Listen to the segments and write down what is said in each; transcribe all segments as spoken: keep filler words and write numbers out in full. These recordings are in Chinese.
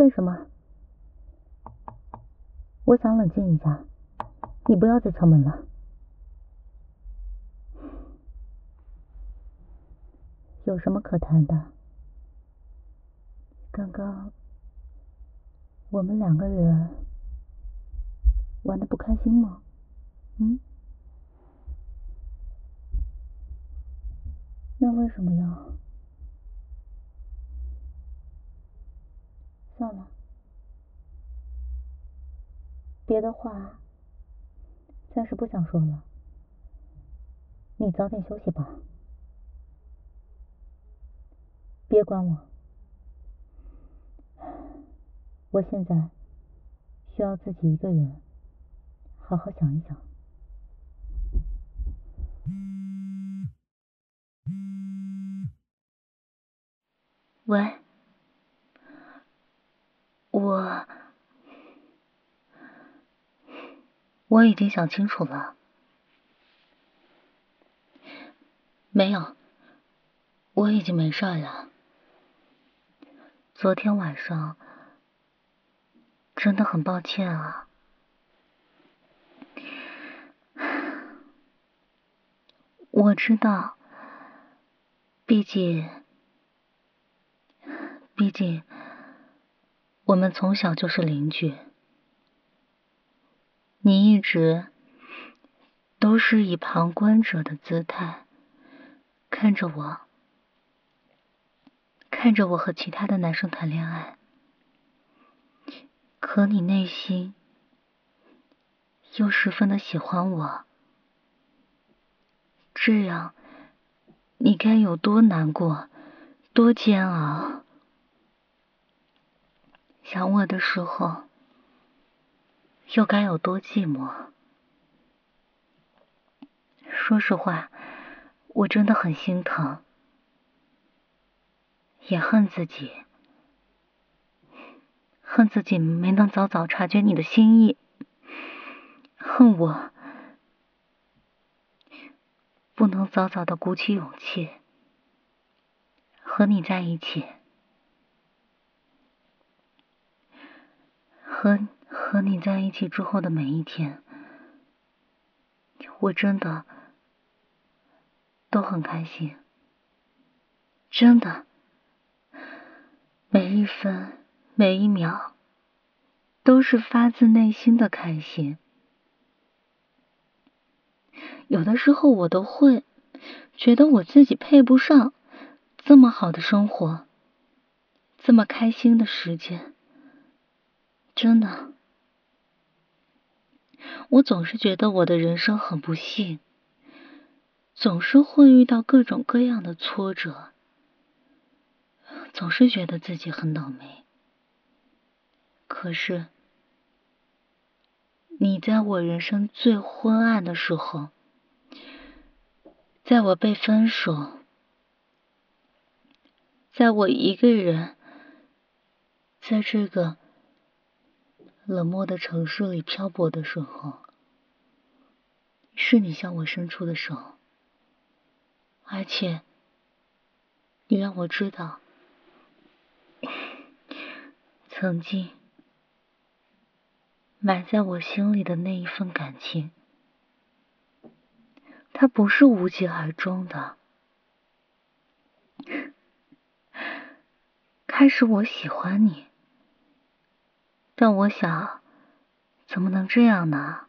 干什么？我想冷静一下，你不要再敲门了。有什么可谈的？刚刚我们两个人玩得不开心吗？嗯？那为什么要？算了，别的话暂时不想说了，你早点休息吧，别管我，我现在需要自己一个人好好想一想。喂，我我已经想清楚了。没有，我已经没事了。昨天晚上真的很抱歉啊。我知道，毕竟毕竟我们从小就是邻居，你一直都是以旁观者的姿态看着我，看着我和其他的男生谈恋爱，可你内心又十分的喜欢我，这样你该有多难过，多煎熬。想我的时候又该有多寂寞。说实话，我真的很心疼，也恨自己，恨自己没能早早察觉你的心意，恨我不能早早的鼓起勇气和你在一起，和和你在一起之后的每一天，我真的都很开心，真的，每一分每一秒都是发自内心的开心。有的时候我都会觉得我自己配不上这么好的生活，这么开心的时间，真的。我总是觉得我的人生很不幸，总是会遇到各种各样的挫折，总是觉得自己很倒霉。可是，你在我人生最昏暗的时候，在我被分手，在我一个人在这个冷漠的城市里漂泊的时候，是你向我伸出的手，而且你让我知道，曾经埋在我心里的那一份感情，它不是无疾而终的。开始我喜欢你，但我想，怎么能这样呢？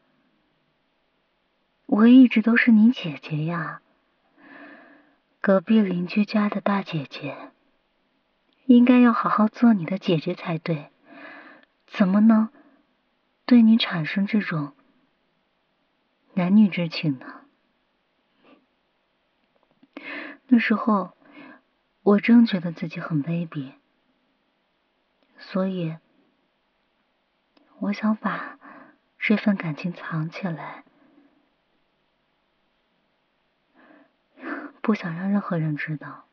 我一直都是你姐姐呀，隔壁邻居家的大姐姐，应该要好好做你的姐姐才对，怎么能对你产生这种男女之情呢？那时候我真觉得自己很卑鄙，所以我想把这份感情藏起来，不想让任何人知道。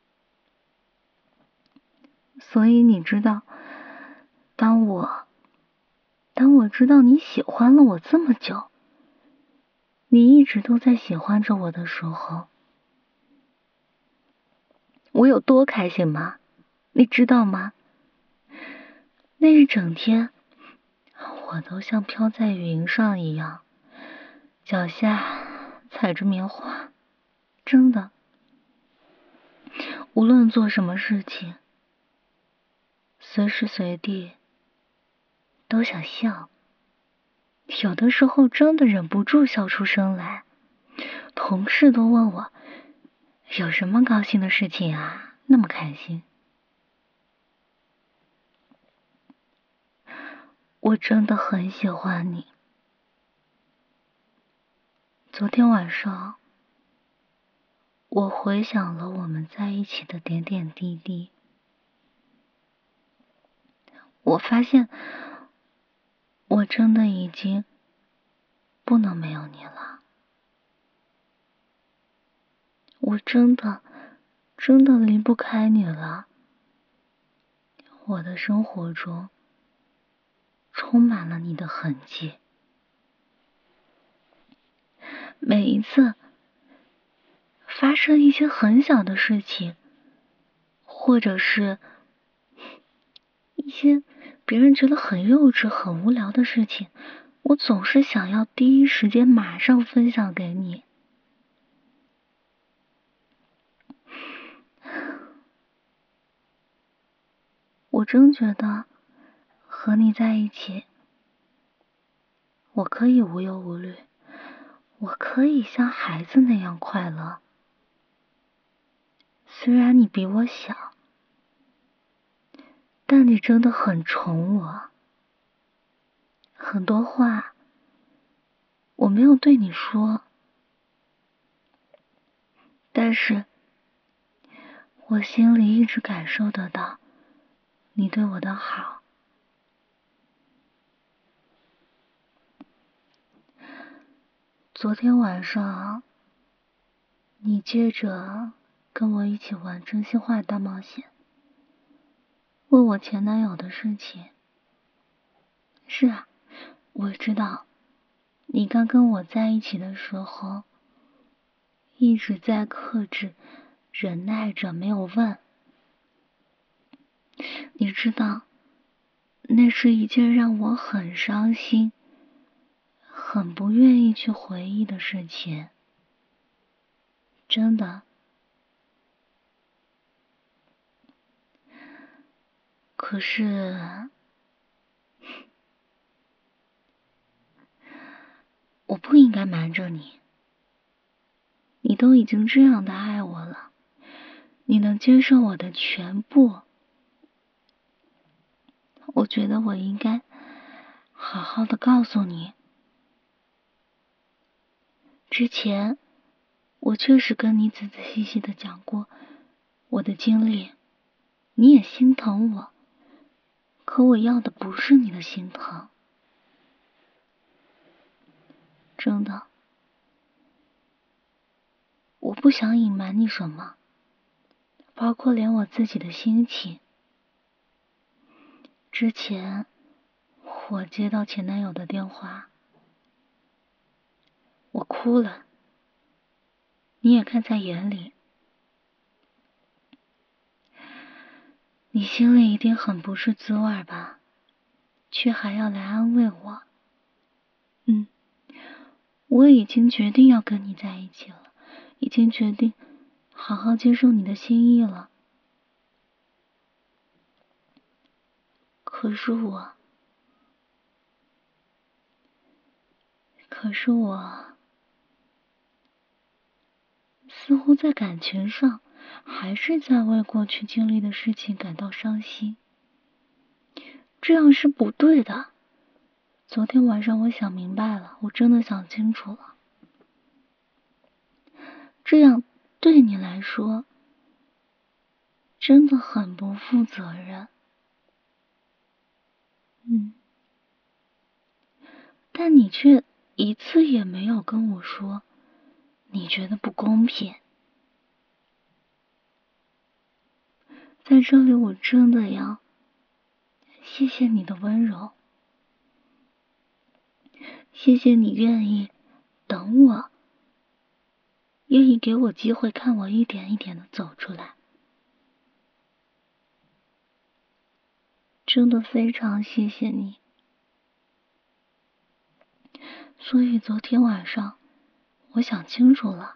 所以你知道，当我当我知道你喜欢了我这么久，你一直都在喜欢着我的时候，我有多开心吗？你知道吗？ 那一整天，我都像飘在云上一样，脚下踩着棉花，真的，无论做什么事情，随时随地都想笑，有的时候真的忍不住笑出声来。同事都问我，有什么高兴的事情啊，那么开心。我真的很喜欢你。昨天晚上，我回想了我们在一起的点点滴滴，我发现我真的已经不能没有你了。我真的真的离不开你了。我的生活中充满了你的痕迹。每一次发生一些很小的事情，或者是一些别人觉得很幼稚很无聊的事情，我总是想要第一时间马上分享给你。我真觉得和你在一起，我可以无忧无虑，我可以像孩子那样快乐。虽然你比我小，但你真的很宠我。很多话我没有对你说，但是我心里一直感受得到你对我的好。昨天晚上，你接着跟我一起玩真心话大冒险，问我前男友的事情。是啊，我知道，你刚跟我在一起的时候，一直在克制，忍耐着没有问。你知道，那是一件让我很伤心，很不愿意去回忆的事情。真的。可是，我不应该瞒着你。你都已经这样的爱我了，你能接受我的全部，我觉得我应该好好的告诉你。之前我确实跟你仔仔细细的讲过我的经历，你也心疼我，可我要的不是你的心疼。真的，我不想隐瞒你什么，包括连我自己的心情。之前我接到前男友的电话，我哭了，你也看在眼里。你心里一定很不是滋味吧，却还要来安慰我。嗯，我已经决定要跟你在一起了，已经决定好好接受你的心意了。可是我，可是我，似乎在感情上还是在为过去经历的事情感到伤心，这样是不对的。昨天晚上我想明白了，我真的想清楚了，这样对你来说真的很不负责任。嗯，但你却一次也没有跟我说你觉得不公平。在这里我真的要谢谢你的温柔，谢谢你愿意等我，愿意给我机会看我一点一点的走出来。 真的非常谢谢你。所以昨天晚上，我想清楚了，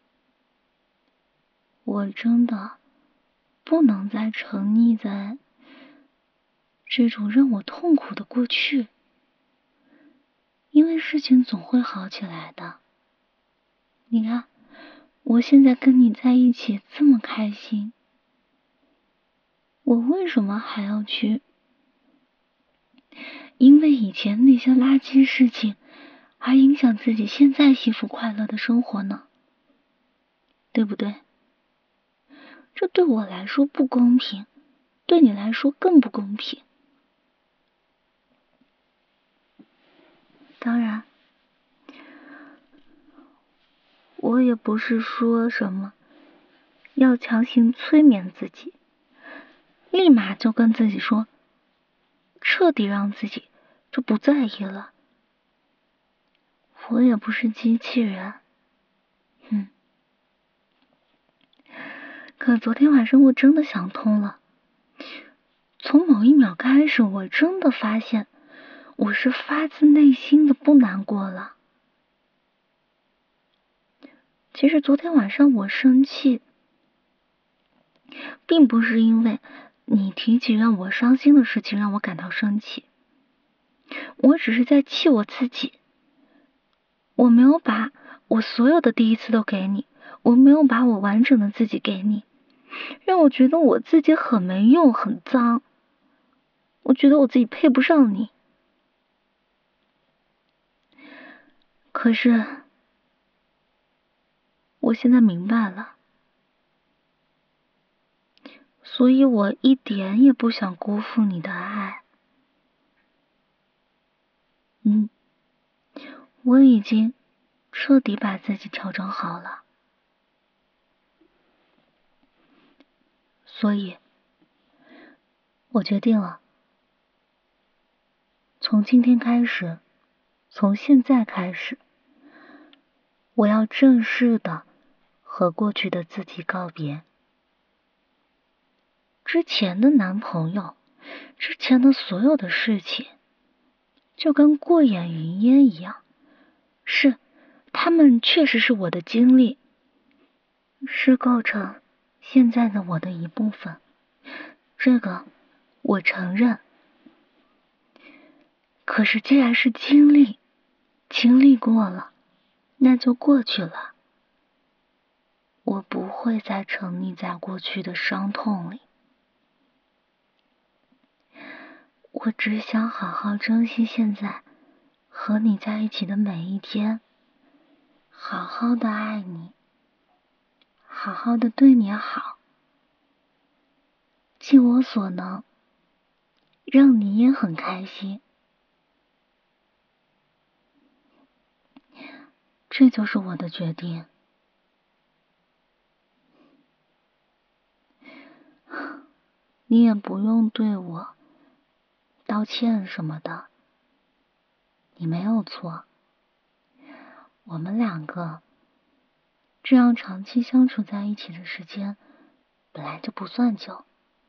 我真的不能再沉溺在这种让我痛苦的过去，因为事情总会好起来的。你看，我现在跟你在一起这么开心，我为什么还要去因为以前那些垃圾事情而影响自己现在幸福快乐的生活呢？对不对？这对我来说不公平，对你来说更不公平。当然，我也不是说什么要强行催眠自己，立马就跟自己说，彻底让自己就不在意了。我也不是机器人，嗯。可昨天晚上我真的想通了，从某一秒开始，我真的发现我是发自内心的不难过了。其实昨天晚上我生气，并不是因为你提起让我伤心的事情让我感到生气，我只是在气我自己。我没有把我所有的第一次都给你，我没有把我完整的自己给你，让我觉得我自己很没用，很脏。我觉得我自己配不上你。可是，我现在明白了，所以我一点也不想辜负你的爱。嗯，我已经彻底把自己调整好了。所以，我决定了，从今天开始，从现在开始，我要正式的和过去的自己告别。之前的男朋友，之前的所有的事情，就跟过眼云烟一样。是，他们确实是我的经历，是构成现在的我的一部分。这个我承认。可是既然是经历，经历过了，那就过去了。我不会再沉溺在过去的伤痛里。我只想好好珍惜现在和你在一起的每一天，好好的爱你，好好的对你好，尽我所能，让你也很开心。这就是我的决定。你也不用对我道歉什么的，你没有错。我们两个这样长期相处在一起的时间本来就不算久，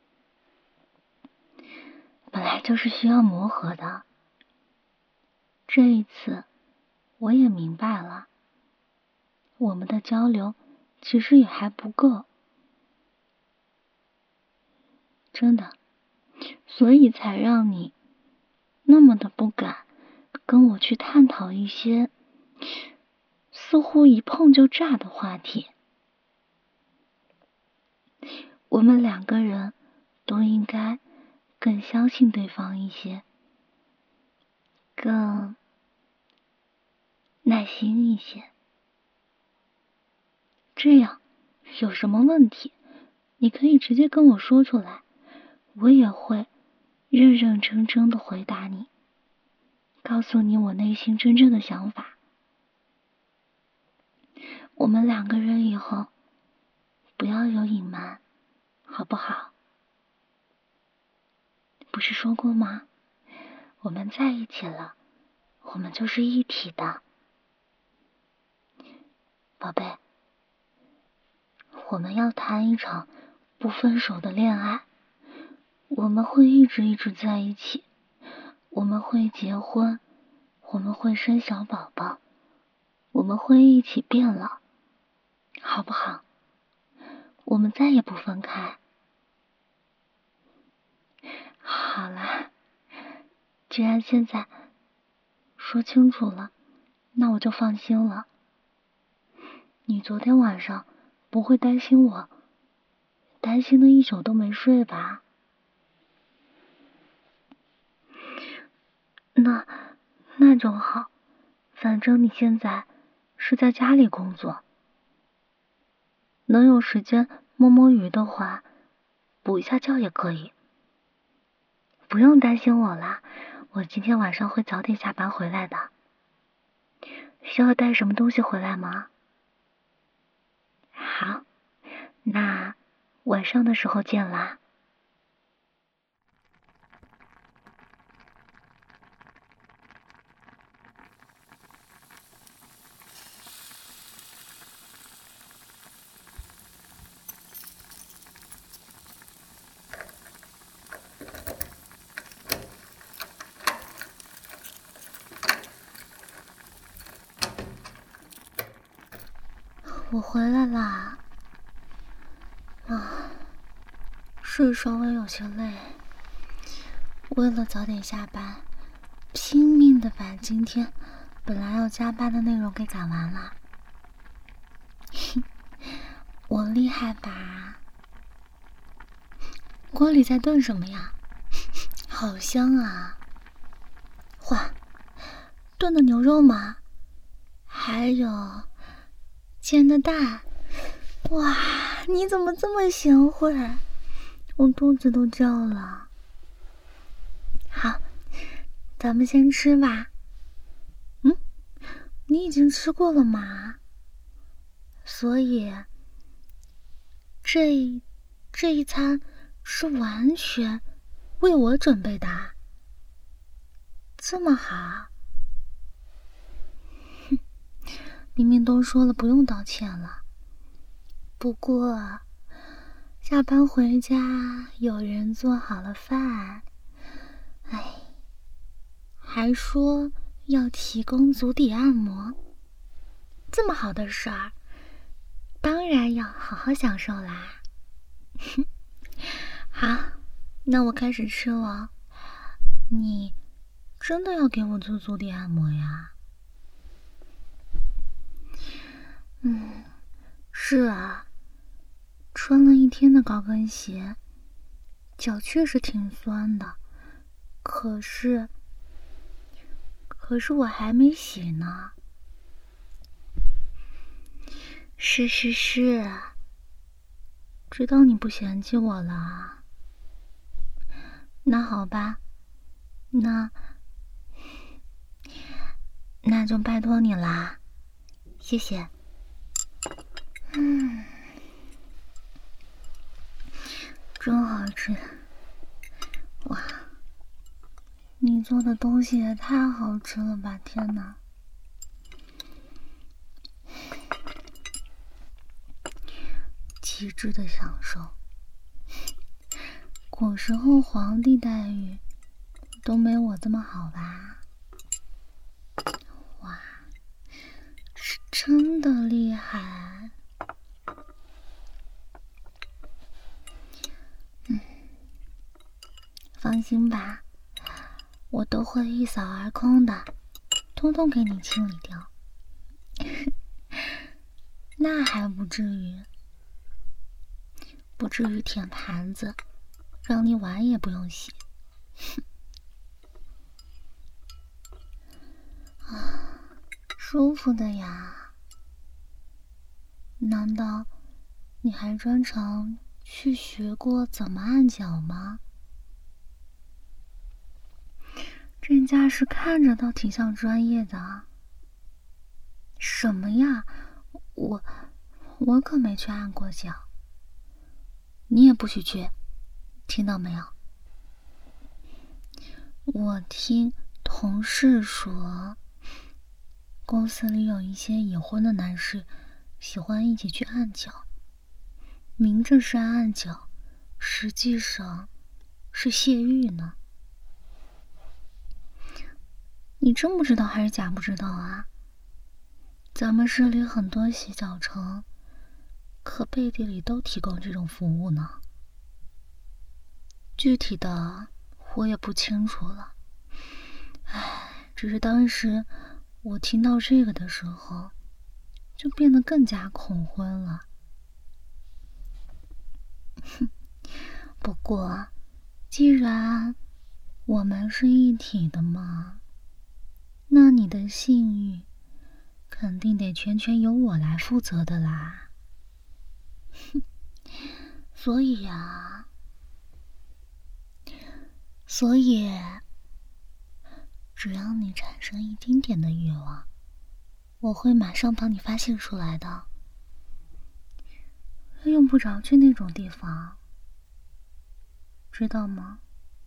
本来就是需要磨合的。这一次我也明白了，我们的交流其实也还不够，真的，所以才让你那么的不敢跟我去探讨一些似乎一碰就炸的话题。我们两个人都应该更相信对方一些，更耐心一些。这样有什么问题，你可以直接跟我说出来，我也会认认真真的回答你，告诉你我内心真正的想法。我们两个人以后不要有隐瞒，好不好？不是说过吗？我们在一起了，我们就是一体的。宝贝，我们要谈一场不分手的恋爱。 我们会一直一直在一起，我们会结婚，我们会生小宝宝，我们会一起变老，好不好？我们再也不分开。好啦，既然现在说清楚了，那我就放心了。你昨天晚上不会担心我，担心的一宿都没睡吧？那那就好，反正你现在是在家里工作，能有时间摸摸鱼的话，补一下觉也可以。不用担心我啦，我今天晚上会早点下班回来的。需要带什么东西回来吗？好，那晚上的时候见啦。我回来啦，啊，是稍微有些累，为了早点下班，拼命的把今天本来要加班的内容给赶完了。我厉害吧？锅里在炖什么呀？好香啊！哇，炖的牛肉吗？还有煎的蛋。哇，你怎么这么贤惠？我肚子都叫了。好，咱们先吃吧。嗯，你已经吃过了吗？所以这这一餐是完全为我准备的，这么好。哼，明明都说了不用道歉了，不过下班回家有人做好了饭，哎，还说要提供足底按摩，这么好的事儿，当然要好好享受啦。好，那我开始吃了。你真的要给我做足底按摩呀？嗯，是啊，穿了一天的高跟鞋，脚确实挺酸的，可是可是我还没洗呢。是是是，知道你不嫌弃我了。那好吧，那那就拜托你啦，谢谢。嗯，真好吃！哇，你做的东西也太好吃了吧！天哪，极致的享受。古时候皇帝待遇都没我这么好吧？哇，是真的厉害。嗯，放心吧，我都会一扫而空的，通通给你清理掉。那还不至于，不至于舔盘子，让你碗也不用洗。啊，舒服的呀。难道你还专程去学过怎么按脚吗？这架势看着倒挺像专业的。什么呀？我我可没去按过脚。你也不许去，听到没有？我听同事说，公司里有一些已婚的男士喜欢一起去按脚，明着是按脚，实际上是泄欲呢？你真不知道还是假不知道啊？咱们市里很多洗脚城可背地里都提供这种服务呢。具体的我也不清楚了，唉，只是当时我听到这个的时候，就变得更加恐婚了。不过，既然我们是一体的嘛，那你的性欲肯定得全权由我来负责的啦。所以呀，所以只要你产生一丁点的欲望，我会马上帮你发泄出来的，用不着去那种地方，知道吗？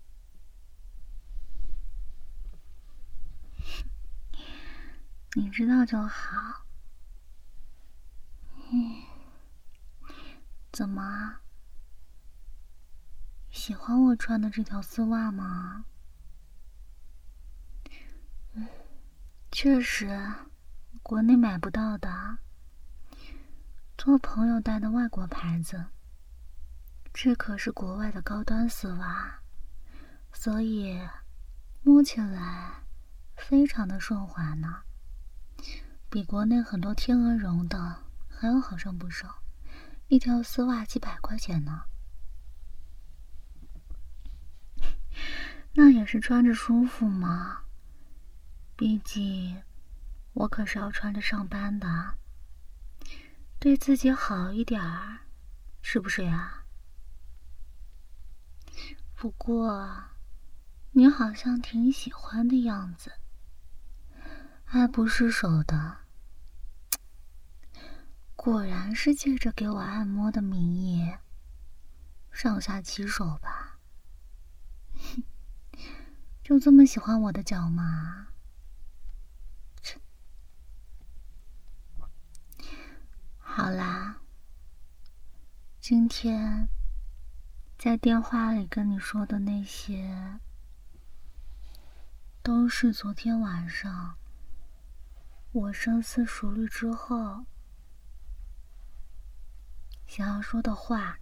你知道就好。嗯，怎么？喜欢我穿的这条丝袜吗？嗯，确实，国内买不到的，做朋友带的外国牌子，这可是国外的高端丝袜，所以摸起来非常的顺滑呢，比国内很多天鹅绒的还要好上不少，一条丝袜几百块钱呢。那也是穿着舒服嘛，毕竟我可是要穿着上班的，对自己好一点儿，是不是呀？不过你好像挺喜欢的样子，爱不释手的，果然是借着给我按摩的名义上下其手吧。就这么喜欢我的脚吗？好啦，今天在电话里跟你说的那些，都是昨天晚上我深思熟虑之后想要说的话，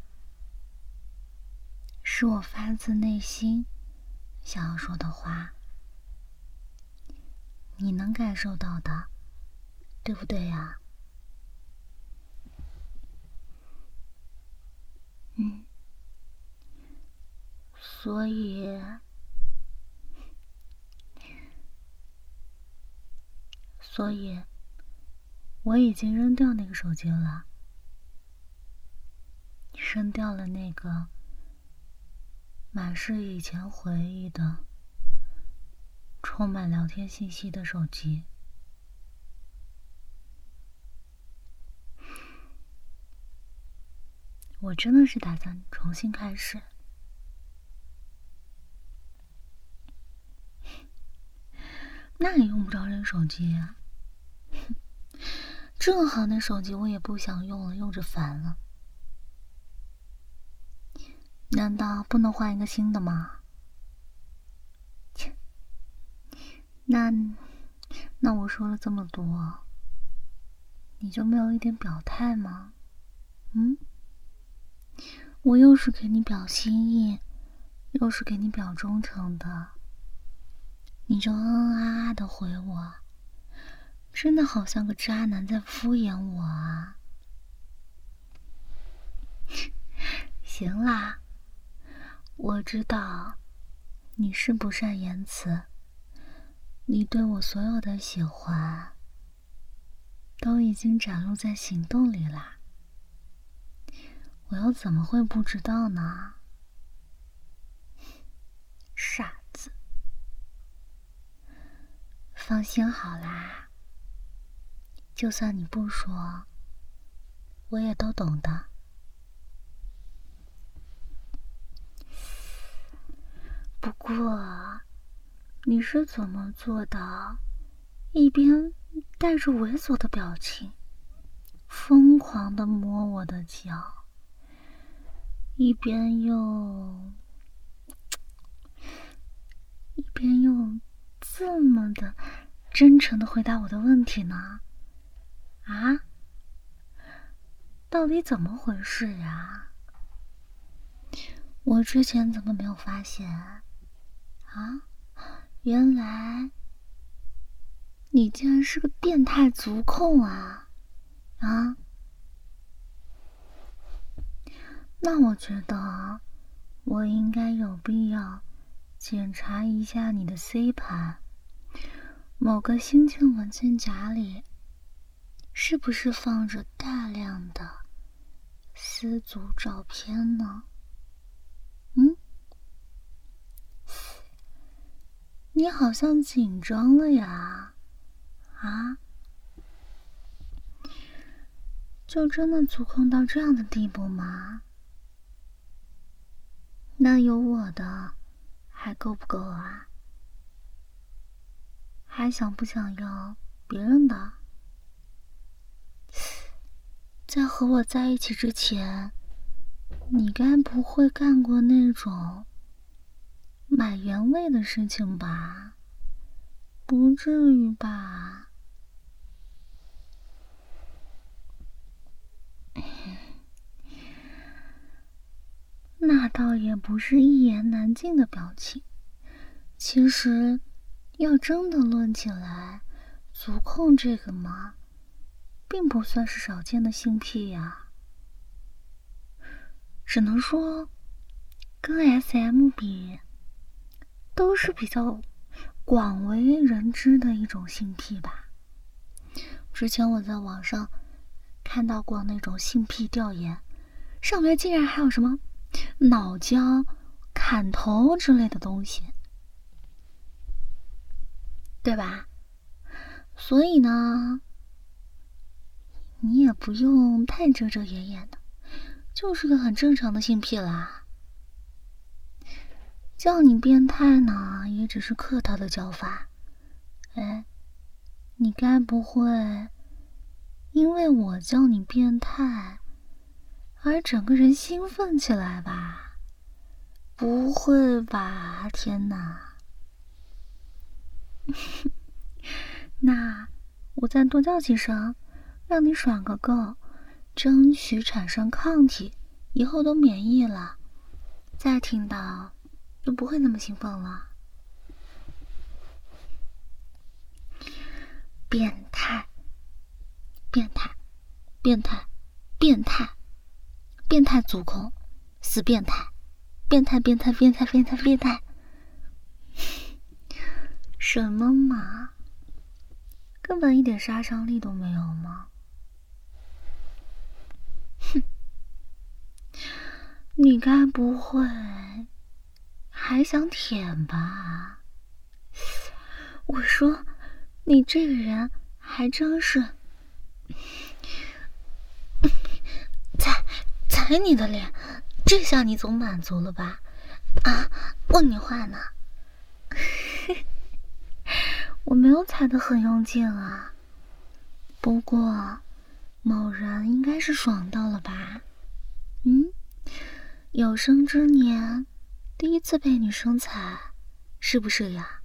是我发自内心想要说的话，你能感受到的，对不对呀？嗯，所以，所以，我已经扔掉那个手机了，扔掉了那个满是以前回忆的、充满聊天信息的手机。我真的是打算重新开始。那也用不着扔手机啊，正好那手机我也不想用了，用着烦了。难道不能换一个新的吗？切，那那我说了这么多，你就没有一点表态吗？嗯？我又是给你表心意，又是给你表忠诚的，你就嗯嗯啊啊的回我，真的好像个渣男在敷衍我啊！行啦，我知道你是不善言辞，你对我所有的喜欢都已经展露在行动里啦，我又怎么会不知道呢？傻子，放心好啦，就算你不说，我也都懂的。不过，你是怎么做到一边带着猥琐的表情，疯狂地摸我的脚，一边又真诚的回答我的问题呢？啊？到底怎么回事呀？我之前怎么没有发现啊？原来你竟然是个变态足控啊！啊？那我觉得我应该有必要检查一下你的 C 盘，某个新进文件夹里是不是放着大量的私族照片呢？嗯？你好像紧张了呀？啊？就真的足控到这样的地步吗？那有我的还够不够啊？还想不想要别人的？在和我在一起之前，你该不会干过那种买原味的事情吧？不至于吧？那倒也不是一言难尽的表情。其实，要真的论起来，足控这个嘛，并不算是少见的性癖呀。只能说，跟 S M 比，都是比较广为人知的一种性癖吧。之前我在网上看到过那种性癖调研，上面竟然还有什么脑胶、砍头之类的东西，对吧？所以呢，你也不用太遮遮掩掩的，就是个很正常的性癖啦。叫你变态呢，也只是客套的叫法。哎，你该不会因为我叫你变态而整个人兴奋起来吧？不会吧，天哪！那我再多叫几声，让你爽个够，争取产生抗体，以后都免疫了，再听到就不会那么兴奋了。变态，变态，变态，变态，变态足控，死变态，变态，变态，变态，变态，变态。什么嘛？根本一点杀伤力都没有吗？哼！你该不会还想舔吧？我说，你这个人还真是……踩踩你的脸，这下你总满足了吧？啊，问你话呢。我没有踩得很用劲啊，不过某人应该是爽到了吧？嗯，有生之年第一次被女生踩，是不是呀？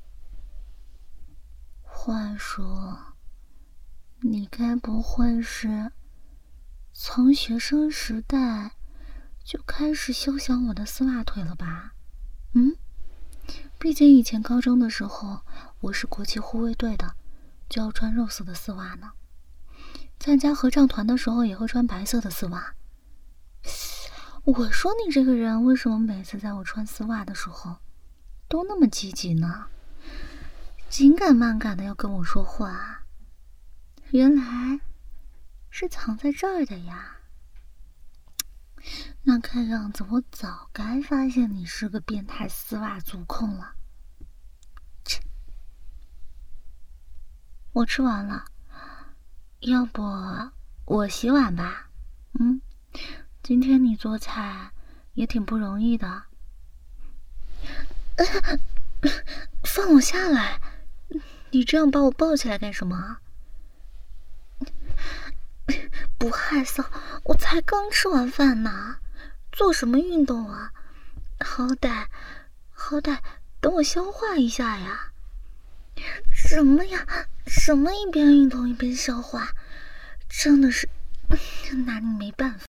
话说，你该不会是从学生时代就开始休想我的丝袜腿了吧？嗯？毕竟以前高中的时候，我是国旗护卫队的，就要穿肉色的丝袜呢。参加合唱团的时候也会穿白色的丝袜。我说你这个人为什么每次在我穿丝袜的时候都那么积极呢？紧赶慢赶的要跟我说话，原来是藏在这儿的呀。那看样子我早该发现你是个变态丝袜足控了。切，我吃完了，要不我洗碗吧？嗯，今天你做菜也挺不容易的。放我下来！你这样把我抱起来干什么？不害臊，我才刚吃完饭呢，做什么运动啊？好歹，好歹等我消化一下呀！ 什么呀？什么一边运动一边消化？真的是拿你没办法。